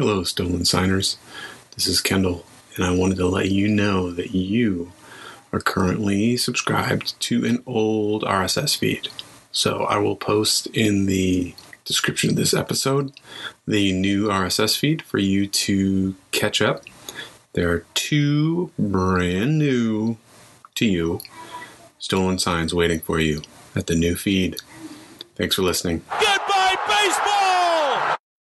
Hello, Stolen Signers. This is Kendall, and I wanted to let you know that you are currently subscribed to an old RSS feed. So I will post in the description of this episode the new RSS feed for you to catch up. There are 2 brand new to you Stolen Signs waiting for you at the new feed. Thanks for listening.